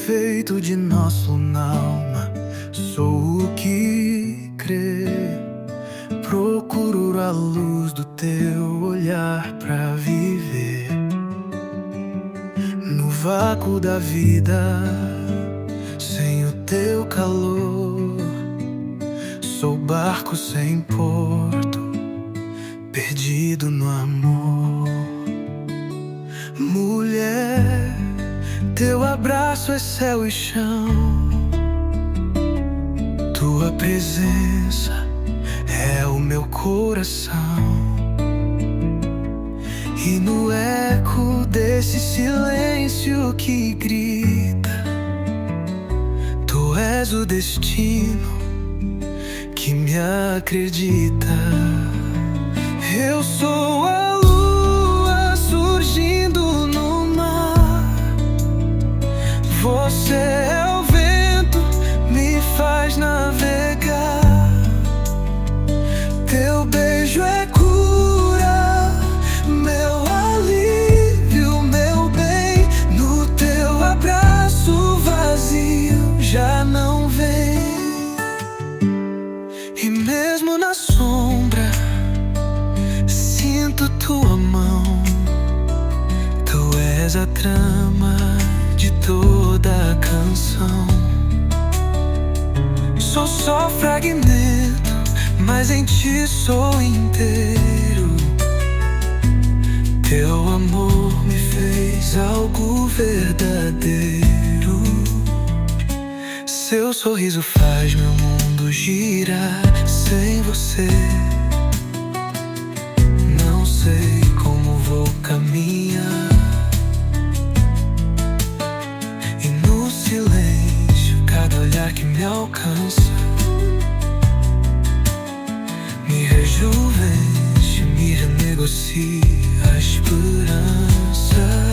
perfeito de nosso alma, sou o que crê. Procuro a luz do teu olhar pra viver. No vácuo da vida, sem o teu calor, sou barco sem porto, perdido no amor. Mulher, teu abraço é céu e chão, tua presença é o meu coração. E no eco desse silêncio que grita, tu és o destino que me acredita. Eu sou a lua surgindo no mar, você é o vento, me faz navegar. Teu beijo é cura, meu alívio, meu bem. No teu abraço vazio já não vem. E mesmo na sombra sinto tua mão, tu és a trama de toda a canção. Sou só fragmento, mas em ti sou inteiro. Teu amor me fez algo verdadeiro. Seu sorriso faz meu mundo girar. Sem você não sei como vou caminhar. E no silêncio, cada olhar que me alcança me rejuvence, me renegocia a esperança.